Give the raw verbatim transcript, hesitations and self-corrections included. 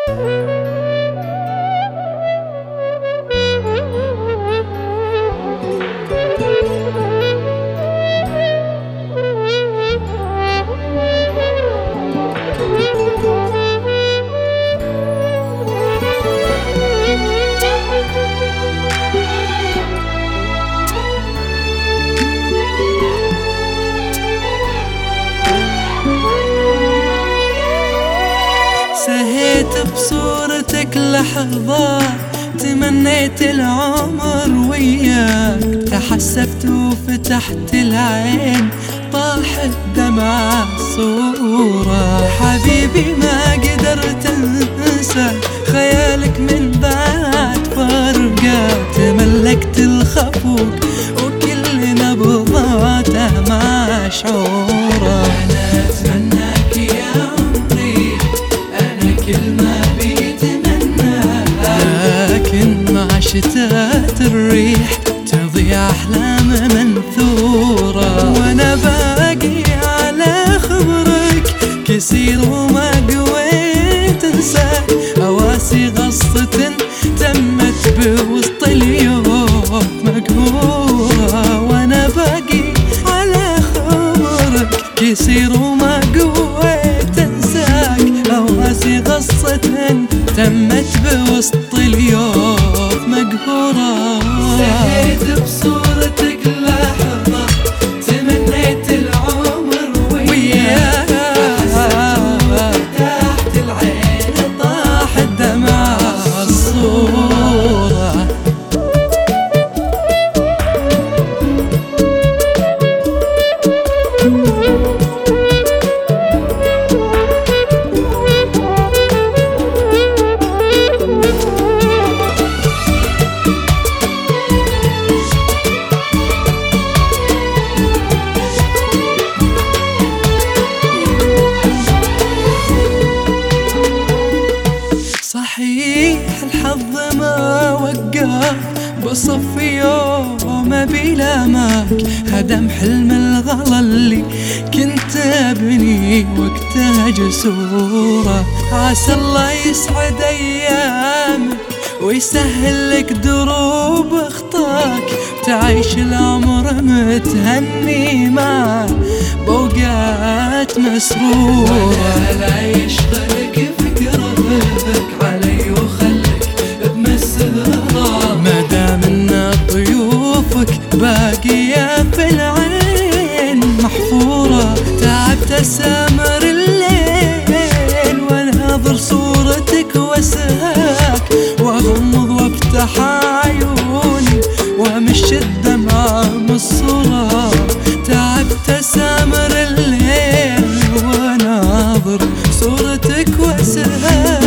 سهيت بصورتك لحظات، تمنيت العمر وياك، تحسفت وفتحت العين، طاحت دمعة الصورة. حبيبي ما قدرت انسى خيالك من بعد فرقة، تملكت الخفوق وكل نبضاته مع شعوره. أنا أتمناك يا عمري، أنا كل ما بيتمنى، لكن مع شتات الريح تضيع أحلام منثورة. وأنا باقي على خبرك كثير وما قويت أنساك، أواسي غصة تمت بوسط اليوم مقهورة. وأنا باقي على خبرك كثير وما قويت أنساك، أواسي غصة تمت بوسط اليوم مقهورة. سهيت بصورتك لحظة، تمنيت العمر وياك، تحت العين طاحت دمع الصورة. صحيح الحظ ما وقف بصف يوم بلامك، هدم حلم الغلا اللي كنت ابني وقتها جسورة. عسى الله يسعد ايامك ويسهل لك دروب اخطاك، تعيش العمر متهني مع بوقات مسرورة. ولا لا يشغلك فكرك علي وخلك بمسرة، ما دام ان ضيوفك باقية في العين محفورة. تعبت اسامر الليل واناظر صورتك واسهاك، واغمض وافتح عيوني وامش الدمع مصورة. تعبت اسامر الليل واناظر صورتك واسهاك،